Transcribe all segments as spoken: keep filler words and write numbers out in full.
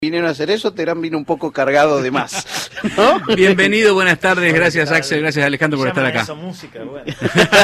vinieron a hacer eso, Terán vino un poco cargado de más, ¿no? Bienvenido, buenas tardes, gracias Axel, gracias Alejandro por estar acá. Eso, música, bueno.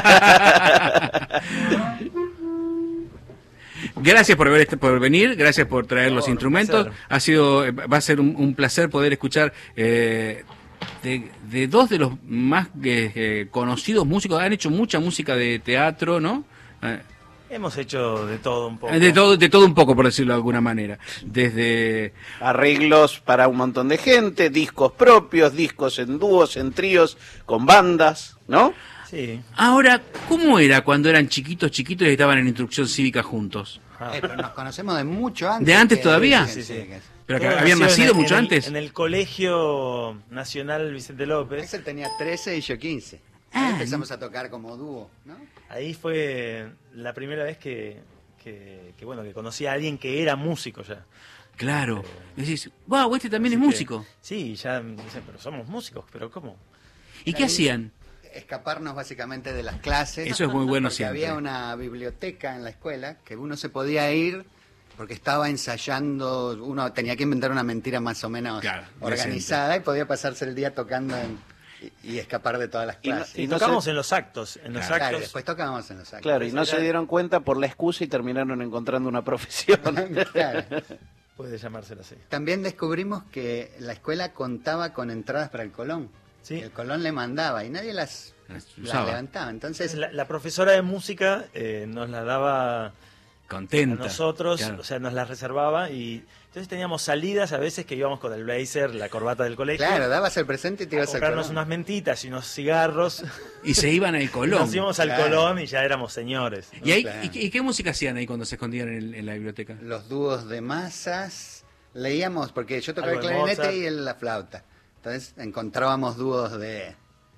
Gracias por, ver, por venir, gracias por traer no, los instrumentos. Ha sido, va a ser un, un placer poder escuchar eh, de, de dos de los más eh, conocidos músicos. Han hecho mucha música de teatro, ¿no? Eh, Hemos hecho de todo un poco. De todo, de todo un poco, por decirlo de alguna manera. Desde arreglos para un montón de gente, discos propios, discos en dúos, en tríos, con bandas, ¿no? Sí. Ahora, ¿cómo era cuando eran chiquitos, chiquitos y estaban en instrucción cívica juntos? Ah. Eh, pero nos conocemos de mucho antes. ¿De antes que, todavía? Sí, sí, sí. ¿Pero que Todo habían nació nacido en el- mucho en el- antes? En el Colegio Nacional Vicente López. Axel tenía trece y yo quince. Ah, Ahí empezamos a tocar como dúo, ¿no? Ahí fue la primera vez que, que, que, bueno, que conocí a alguien que era músico ya. Claro. Decís, wow, este también es Así que- músico. Sí, ya me dicen, pero somos músicos, pero ¿cómo? ¿Y qué hacían? Escaparnos básicamente de las clases. Eso es muy bueno porque siempre. había una biblioteca en la escuela que uno se podía ir porque estaba ensayando, uno tenía que inventar una mentira más o menos Claro, organizada y podía pasarse el día tocando en- y, y escapar de todas las Y no- clases. Y, no tocamos sé- en los actos, en los Claro, Claro, y actos. después tocábamos en los actos. Claro, y no se dieron cuenta por la excusa y terminaron encontrando una profesión. Claro. Puede llamárselo así. También descubrimos que la escuela contaba con entradas para el Colón. Sí. El Colón le mandaba y nadie las, Las las usaba. levantaba. Entonces, La, la profesora de música eh, nos la daba a Contenta. nosotros, Claro. o sea, nos la reservaba y entonces teníamos salidas a veces que íbamos con el blazer, la corbata del colegio, claro, dabas el presente y te a ibas al comprarnos Colón. unas mentitas y unos cigarros. Y se iban al Colón. Nos íbamos al Claro. Colón y ya éramos señores. ¿Y, ahí, Claro. y, qué, y qué música hacían ahí cuando se escondían en, el- en la biblioteca? Los dúos de masas, leíamos, porque yo tocaba el Algo de clarinete Mozart. y él la flauta. Entonces encontrábamos dúos de,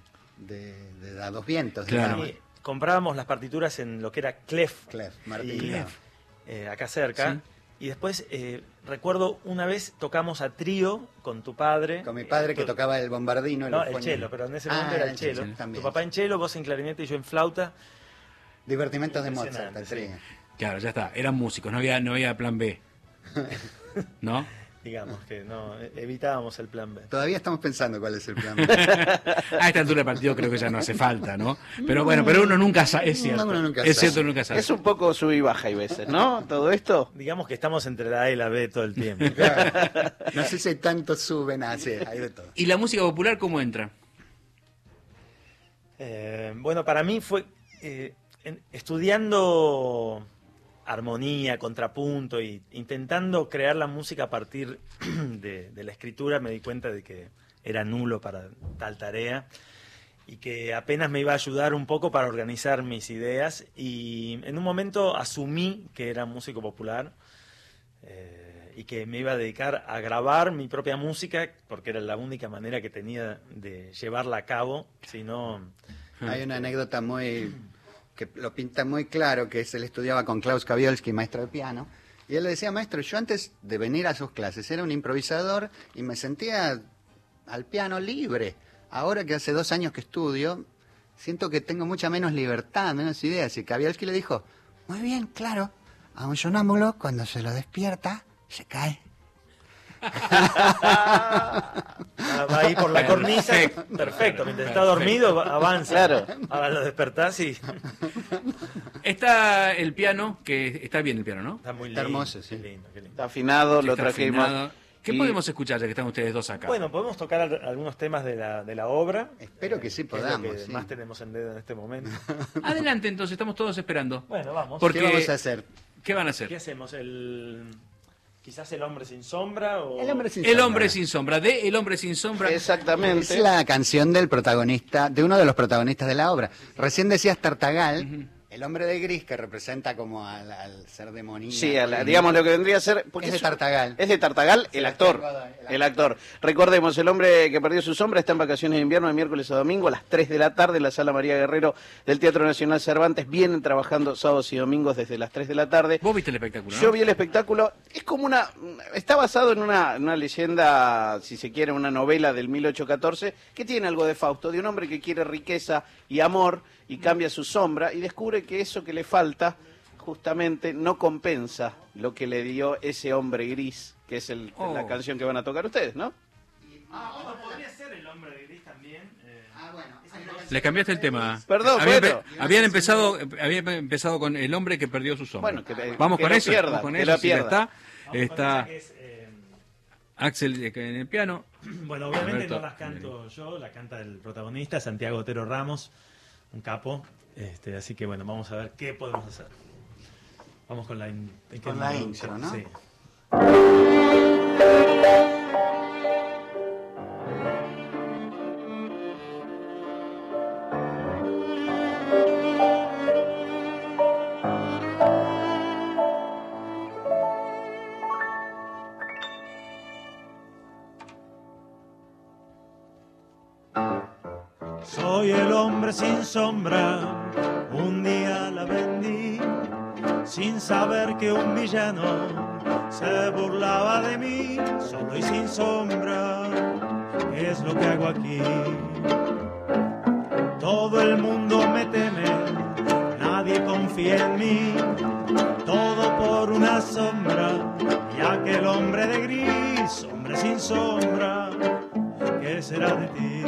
de, de a dos vientos. Claro. digamos. Y comprábamos las partituras en lo que era Clef, Clef, Martín. y, Clef. eh, acá cerca. Sí. Y después, eh, recuerdo una vez tocamos a trío con tu padre. Con mi padre que Eh, tocaba el bombardino. No, el eufonio. cello, pero en ese Ah, momento era el el cello. cello también. Tu papá en cello, vos en clarinete y yo en flauta. Divertimentos de Mozart, Impresionante, el sí. trío. Claro, ya está. Eran músicos, no había, no había plan B. ¿No? Digamos que no, e- evitábamos el plan B. Todavía estamos pensando cuál es el plan. A esta altura del partido creo que ya no hace falta, ¿no? Pero bueno, pero uno nunca sabe, es cierto. Uno nunca es sabe. cierto, nunca sabe. Es un poco sub y baja hay veces, ¿no? Todo esto. Digamos que estamos entre la A y la B todo el tiempo. Claro. No sé si tanto suben, así, hay de todo. ¿Y la música popular cómo entra? Eh, bueno, para mí fue eh, en- estudiando armonía, contrapunto y intentando crear la música a partir de, de la escritura, me di cuenta de que era nulo para tal tarea y que apenas me iba a ayudar un poco para organizar mis ideas y en un momento asumí que era músico popular eh, y que me iba a dedicar a grabar mi propia música porque era la única manera que tenía de llevarla a cabo, si no... Hay una anécdota muy que lo pinta muy claro, que es él estudiaba con Klaus Kaviolski, maestro de piano, y él le decía, maestro, yo antes de venir a sus clases era un improvisador y me sentía al piano libre. Ahora que hace dos años que estudio, siento que tengo mucha menos libertad, menos ideas. Y Kaviolski le dijo, muy bien, claro, a un sonámbulo cuando se lo despierta, se cae. Va ahí por la cornisa, perfecto, mientras está dormido va- avanza. Claro. Ahora lo despertás y Está el piano, que está bien el piano, ¿no? está muy Está lindo. hermoso, sí. Qué lindo, qué lindo. Está afinado, lo Está trajimos. afinado. ¿Qué Y- podemos escuchar ya que están ustedes dos acá? Bueno, podemos tocar al- algunos temas de la, de la obra. Espero que sí es lo podamos, que sí. más tenemos en dedo en este momento. Adelante entonces, estamos todos esperando. Bueno, vamos. Porque- ¿Qué vamos a hacer? ¿Qué van a ¿Qué hacer? hacemos? El quizás el hombre sin sombra o El hombre sin El sombra. hombre sin sombra, de El hombre sin sombra. Exactamente. Es la canción del protagonista, de uno de los protagonistas de la obra. Recién decías Tartagal, el hombre de gris que representa como al, al ser demoníaco. Sí, a la- digamos lo que vendría a ser... porque Es de un- Tartagal. Es de Tartagal, el Sí, actor. el actor. El actor. Recordemos, el hombre que perdió su sombra está en vacaciones de invierno de miércoles a domingo a las tres de la tarde en la Sala María Guerrero del Teatro Nacional Cervantes. Vienen trabajando sábados y domingos desde las tres de la tarde. Vos viste el espectáculo, ¿no? Yo vi el espectáculo, es como una, está basado en una, una leyenda, si se quiere, una novela del mil ochocientos catorce, que tiene algo de Fausto, de un hombre que quiere riqueza y amor y cambia su sombra y descubre que eso que le falta justamente no compensa lo que le dio ese hombre gris, que es el, Oh. la canción que van a tocar ustedes, ¿no? Ah, bueno, podría ser el hombre de gris también. Eh, Ah, bueno. Le cambiaste el tema. Perdón, Habían, bueno. empe- habían empezado habían empezado con el hombre que perdió su sombra. Bueno, que- vamos que con lo eso, pierda, vamos con que eso, lo si ya pierda. está. vamos con Está esa que es, eh, Axel eh, en el piano. bueno, obviamente Alberto. no las canto yo, la canta el protagonista, Santiago Otero Ramos, un capo. Este, así que bueno, vamos a ver qué podemos hacer. Vamos con la, in- Con la intro, ¿no? Sí. Soy el hombre sin sombra, un día la vendí, sin saber que un villano se burlaba de mí, solo y sin sombra, ¿qué es lo que hago aquí? Todo el mundo me teme, nadie confía en mí, todo por una sombra, y aquel hombre de gris, hombre sin sombra, ¿qué será de ti?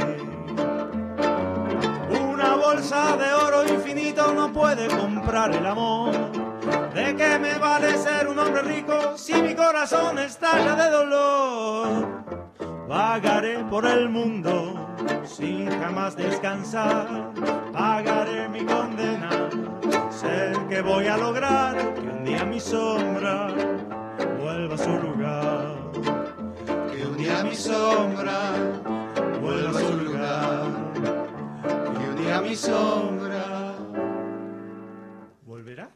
Una bolsa de oro infinito no puede comprar el amor. ¿De qué me vale ser un hombre rico si mi corazón estalla de dolor? Vagaré por el mundo sin jamás descansar. Pagaré mi condena. Sé que voy a lograr que un día mi sombra vuelva a su lugar. Que un día mi sombra vuelva a su lugar. Que un día mi sombra volverá.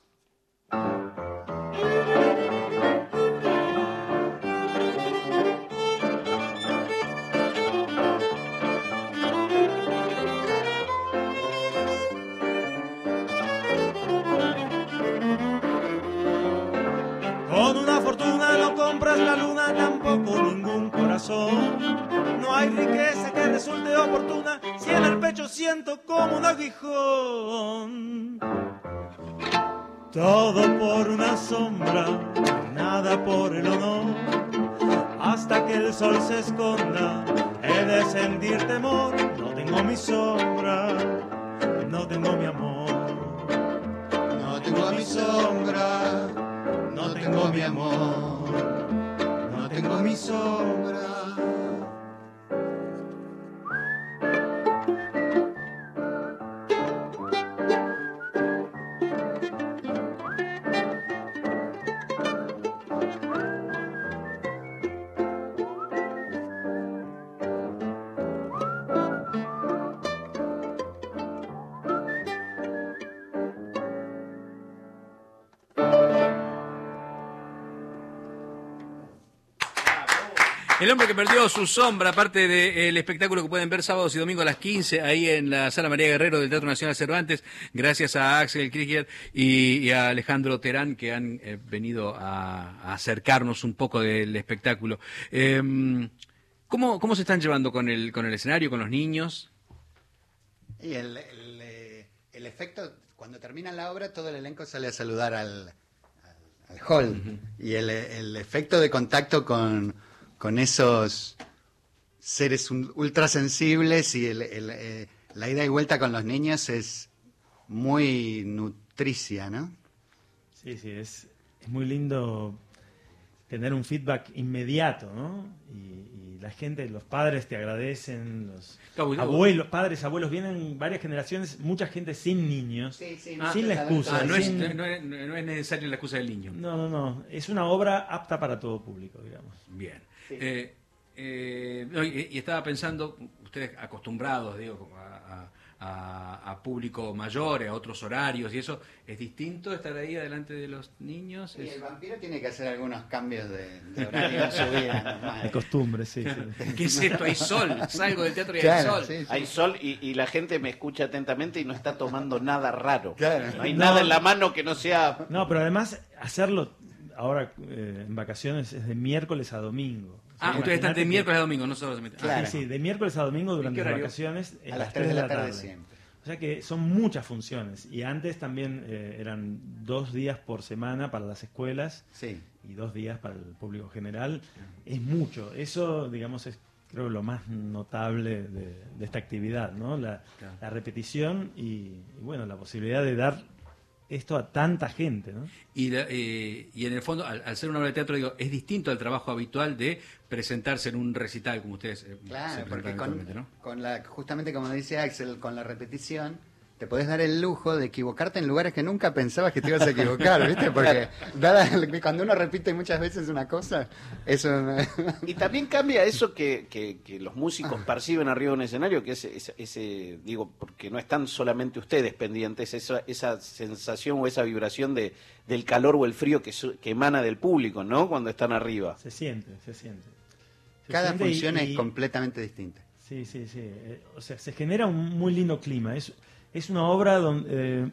Con una fortuna no compras la luna, tampoco ningún corazón. No hay riqueza que resulte oportuna si en el pecho siento como un aguijón. Todo por una sombra, nada por el honor. Hasta que el sol se esconda, he de sentir temor. No tengo mi sombra, no tengo mi amor. No tengo mi sombra, no tengo mi amor. No tengo mi sombra. El hombre que perdió su sombra, parte del espectáculo que pueden ver sábados y domingos a las quince, ahí en la Sala María Guerrero del Teatro Nacional Cervantes, gracias a Axel Krieger y, y a Alejandro Terán, que han eh, venido a, a acercarnos un poco del espectáculo. Eh, ¿cómo, ¿Cómo se están llevando con el, con el escenario, con los niños? Y el, el, eh, el efecto, cuando termina la obra, todo el elenco sale a saludar al, al, al hall. Uh-huh. Y el, el efecto de contacto con, con esos seres ultrasensibles y el, el, eh, la ida y vuelta con los niños es muy nutricia, ¿no? Sí, sí, es, es muy lindo tener un feedback inmediato, ¿no? Y, y la gente, los padres te agradecen, los abuelos, padres, abuelos, vienen varias generaciones, mucha gente sin niños, sí, sí, ah, sin la excusa. Ah, no, sin... es, no, es, no es necesaria la excusa del niño. No, no, no, es una obra apta para todo público, digamos. Bien. Sí. Eh, eh, y, y estaba pensando, ustedes acostumbrados, digo, a, a, a público mayor, a otros horarios y eso, ¿es distinto estar ahí delante de los niños? Y es... el vampiro tiene que hacer algunos cambios de, de horario en su vida. Normal. De costumbre, sí, sí. ¿Qué es esto? Hay sol, salgo del teatro y claro, hay sol. Sí, sí. Hay sol y, y la gente me escucha atentamente y no está tomando nada raro. Claro. No hay No. nada en la mano que no sea... No, pero además hacerlo ahora eh, en vacaciones es de miércoles a domingo. Ah, Sí, ustedes están de imagínate miércoles a domingo, no solo se meten. Claro. Sí, sí, de miércoles a domingo durante qué las horario? vacaciones. A las tres de la tarde siempre. O sea que son muchas funciones. Y antes también eh, eran dos días por semana para las escuelas Sí. y dos días para el público general. Es mucho. Eso, digamos, es creo lo más notable de, de esta actividad, ¿no? La, Claro. la repetición y, y, bueno, la posibilidad de dar esto a tanta gente, ¿no? Y, la- eh, y en el fondo, al, al ser una obra de teatro, digo, es distinto al trabajo habitual de presentarse en un recital, como ustedes eh, se Claro, presentan porque con, habitualmente, ¿no? con la, justamente como dice Axel, con la repetición, te podés dar el lujo de equivocarte en lugares que nunca pensabas que te ibas a equivocar, ¿viste? Porque dada, cuando uno repite muchas veces una cosa, eso... Y también cambia eso que, que, que los músicos perciben arriba de un escenario, que es ese, ese, digo, porque no están solamente ustedes pendientes, esa, esa sensación o esa vibración de, del calor o el frío que, su- que emana del público, ¿no? Cuando están arriba. Se siente, se siente. Se Cada siente y- función y- es completamente distinta. Sí, sí, sí. Eh, o sea, se genera un muy lindo clima. Es, es una obra donde eh,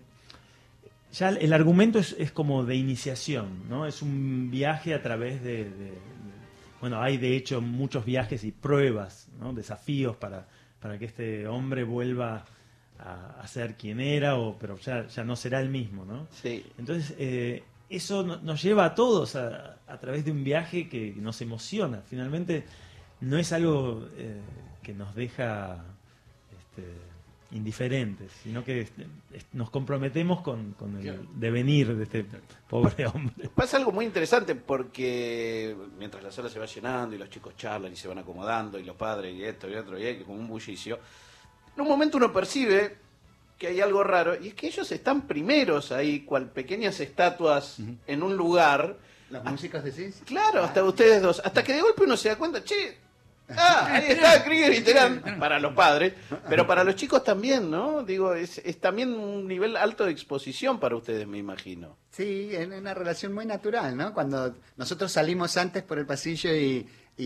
ya el argumento es, es como de iniciación, ¿no? Es un viaje a través de, de- de- bueno, hay de hecho muchos viajes y pruebas, ¿no? Desafíos para, para que este hombre vuelva a, a ser quien era, o, pero ya, ya no será el mismo, ¿no? Sí. Entonces, eh, eso no- nos lleva a todos a, a través de un viaje que nos emociona. Finalmente, no es algo eh, que nos deja este, indiferentes, sino que este, es- nos comprometemos con, con el devenir de este pobre hombre. Pasa algo muy interesante porque mientras la sala se va llenando y los chicos charlan y se van acomodando y los padres y esto y otro y hay como un bullicio, en un momento uno percibe que hay algo raro y es que ellos están primeros ahí, cual pequeñas estatuas en un lugar. ¿Los músicos decís? Claro, hasta ustedes dos. Hasta que de golpe uno se da cuenta, che, ah, ahí está Krieger y Terán, para los padres, pero para los chicos también, ¿no? Digo, es, es también un nivel alto de exposición para ustedes, me imagino. Sí, en una relación muy natural, ¿no? Cuando nosotros salimos antes por el pasillo y,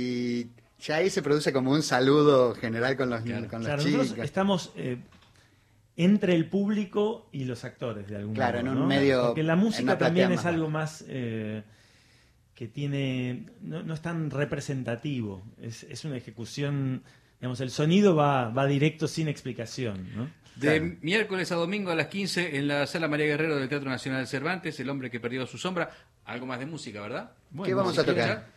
y ya ahí se produce como un saludo general con los, Claro. con los Claro, chicos. nosotros estamos eh, entre el público y los actores, de algún Claro, modo. en un ¿no? medio- Porque la en música una platea también más es algo baja. más eh, que tiene. No, no es tan representativo. Es, es una ejecución. Digamos, el sonido va, va directo sin explicación, ¿no? De Claro. miércoles a domingo a las quince en la Sala María Guerrero del Teatro Nacional Cervantes, El hombre que perdió su sombra. Algo más de música, ¿verdad? ¿Qué vamos si a tocar? quieren,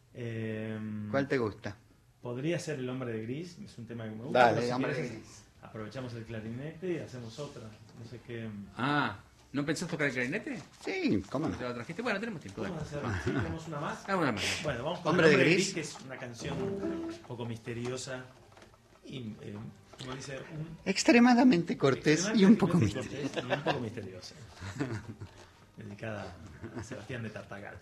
eh, ¿Cuál te gusta? Podría ser El hombre de gris, es un tema que me gusta. Dale, pero si Hombre quieres, de Gris. aprovechamos el clarinete y hacemos otra. No sé qué. Ah, ¿no pensás tocar el clarinete? Sí, cómo no. ¿Te lo trajiste? Bueno, tenemos tiempo. Vamos dale. a hacer, ¿sí? ¿Tenemos una más? Ah, una más. Bueno, vamos con Hombre El de hombre Gris. que es una canción un poco misteriosa y, eh, como dice, un, Extremadamente cortés y un poco extremadamente misterioso. cortés y un poco misteriosa. Dedicada a Sebastián de Tartagal.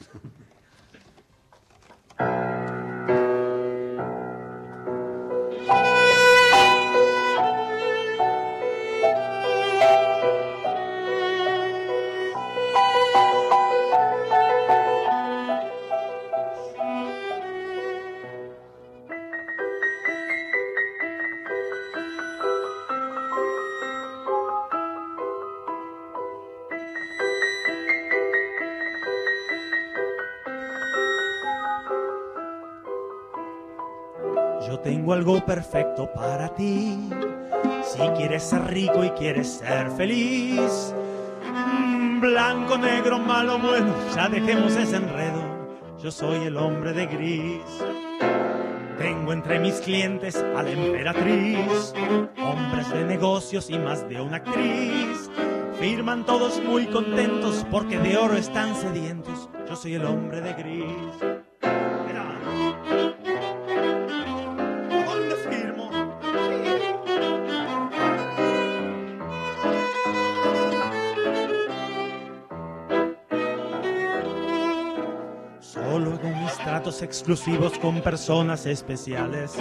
Yo tengo algo perfecto para ti. Si quieres ser rico y quieres ser feliz. Mm, Blanco, negro, malo, bueno, ya dejemos ese enredo. Yo soy el hombre de gris. Tengo entre mis clientes a la emperatriz, hombres de negocios y más de una actriz. Firman todos muy contentos porque de oro están sedientos. Yo soy el hombre de gris. Mira. ¿Dónde firmo? Solo hago mis tratos exclusivos con personas especiales.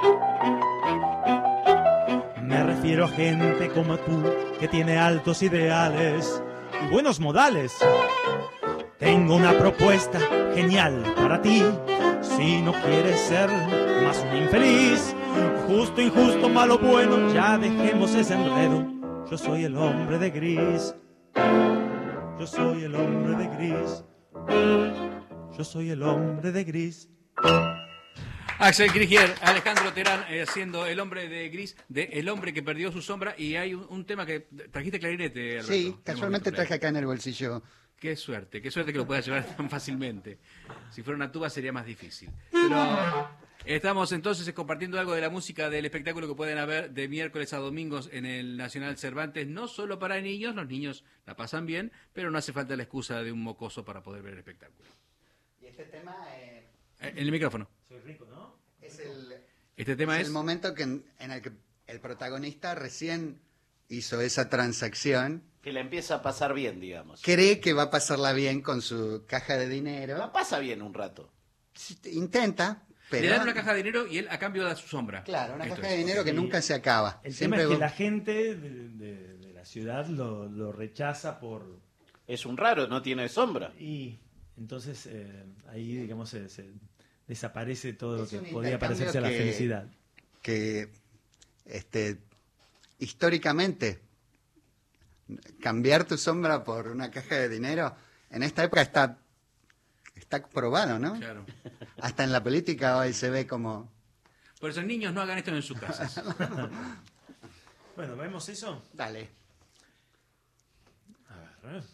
Me refiero a gente como tú que tiene altos ideales y buenos modales. Tengo una propuesta genial para ti. Si no quieres ser más un infeliz, justo, injusto, malo, bueno, ya dejemos ese enredo. Yo soy el hombre de gris. Yo soy el hombre de gris. Yo soy el hombre de gris. Axel Krieger, Alejandro Terán, eh, haciendo El hombre de gris, de El hombre que perdió su sombra, y hay un, un tema que trajiste clarinete, Alberto. Sí, casualmente traje acá en el bolsillo. Qué suerte, qué suerte que lo puedas llevar tan fácilmente. Si fuera una tuba sería más difícil. Pero estamos entonces compartiendo algo de la música del espectáculo que pueden haber de miércoles a domingos en el Nacional Cervantes, no solo para niños, los niños la pasan bien, pero no hace falta la excusa de un mocoso para poder ver el espectáculo. Y este tema... Eh... En el micrófono. Soy rico, ¿no? Es el, este tema es es el momento que en, en el que el protagonista recién hizo esa transacción. Que la empieza a pasar bien, digamos. Cree que va a pasarla bien con su caja de dinero. La pasa bien un rato. Intenta, pero... Le dan una caja de dinero y él a cambio da su sombra. Claro, una Esto caja es. de dinero que Y nunca se acaba. El Siempre tema es que vos- la gente de, de- de la ciudad lo, lo rechaza por... Es un raro, no tiene sombra. Y entonces eh, ahí, digamos, se, se desaparece todo lo Es que un podía intercambio parecerse a la que- felicidad. que este, históricamente cambiar tu sombra por una caja de dinero en esta época está está probado, ¿no? Claro. Hasta en la política hoy se ve como Por eso, niños, no hagan esto en sus casas. Bueno, ¿vemos eso? dale. A ver. ¿eh?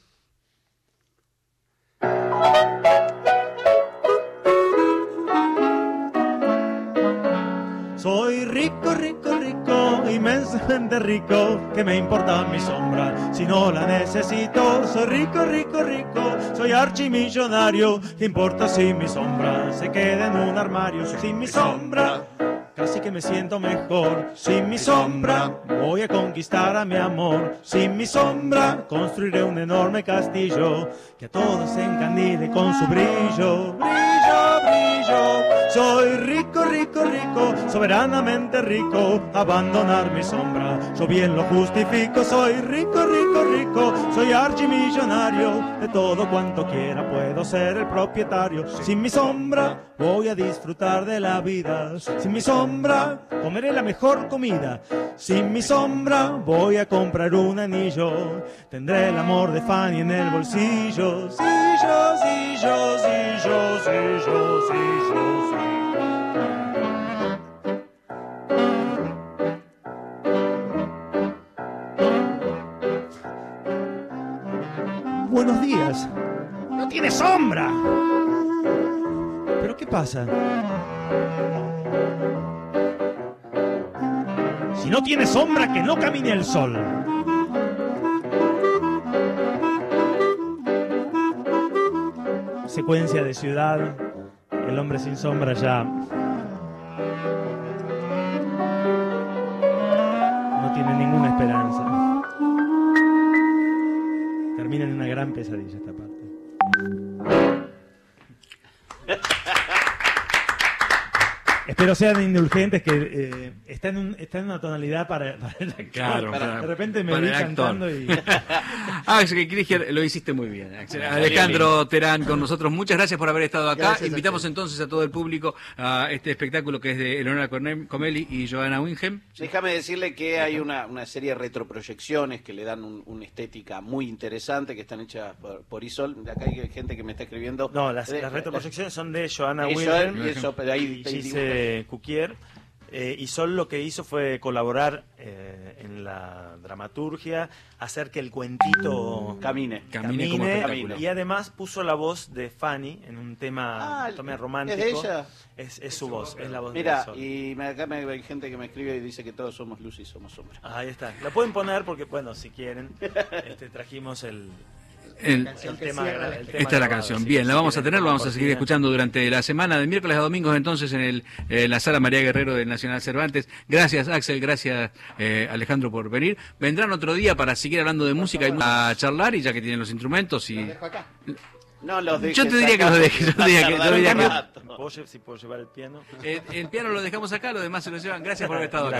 Soy rico, rico, rico, inmensamente rico, que me importa mi sombra si no la necesito. Soy rico, rico, rico, soy archimillonario, que importa si mi sombra se queda en un armario. Sin mi sombra casi que me siento mejor. Sin mi sombra voy a conquistar a mi amor. Sin mi sombra construiré un enorme castillo que a todos encandile con su brillo. Brillo, brillo. Soy rico, rico, rico, soberanamente rico. Abandonar mi sombra, yo bien lo justifico. Soy rico, rico, rico, soy archimillonario. De todo cuanto quiera puedo ser el propietario. Sin mi sombra voy a disfrutar de la vida. Sin mi sombra comeré la mejor comida. Sin mi sombra voy a comprar un anillo. Tendré el amor de Fanny en el bolsillo. Sí, yo, sí, yo, sí, yo, sí, yo, sí, yo, sí. Buenos días. No tiene sombra. ¿Pero qué pasa? Si no tiene sombra, que no camine el sol. Secuencia de ciudad. El hombre sin sombra ya no tiene ninguna esperanza. Termina en una gran pesadilla esta parte. Espero sean indulgentes, que eh, está, en un, está en una tonalidad para, para el actor. Claro, Para- para- de repente me para vi el actor. cantando y... Axel Krieger, lo hiciste muy bien. Axel. Alejandro Terán con nosotros, muchas gracias por haber estado acá. Gracias a Invitamos ustedes. entonces a todo el público a este espectáculo que es de Eleonora Cornel- Comelli y Johanna Winhem. Déjame decirle que hay una, una serie de retroproyecciones que le dan un- una estética muy interesante, que están hechas por, por Isol. De acá hay gente que me está escribiendo. No, las, Eh, las retroproyecciones son de Johanna Eso, Wilhelm eso, pero ahí y te dibujo. Gise Cuquier. Eh, y Sol lo que hizo fue colaborar eh, en la dramaturgia, hacer que el cuentito Camine. Camine como espectáculo. y además puso la voz de Fanny en un tema, Ah, un tema ¿es romántico. de ella? Es, es su voz, es la voz Mira, de Sol. y me- acá me, hay gente que me escribe y dice que todos somos luz y somos sombra. Ahí está. La pueden poner porque, bueno, si quieren, este, trajimos el, El- el tema. cierra la el tema Esta es la grabado, canción. así Bien, que la si vamos a quieren, tener, la como vamos a seguir cortina. escuchando durante la semana, de miércoles a domingos, entonces en, el, en la Sala María Guerrero del Nacional Cervantes. Gracias, Axel, gracias, eh, Alejandro, por venir. Vendrán otro día para seguir hablando de música y a charlar, y ya que tienen los instrumentos. y Lo dejo acá. No los dejes Yo te diría que acá, los dejes, yo te porque diría que- va a yo tardar diría un que- rato. ¿Puedo lle- si puedo llevar el piano. Eh, el piano lo dejamos acá, lo demás se lo llevan. Gracias por haber estado acá.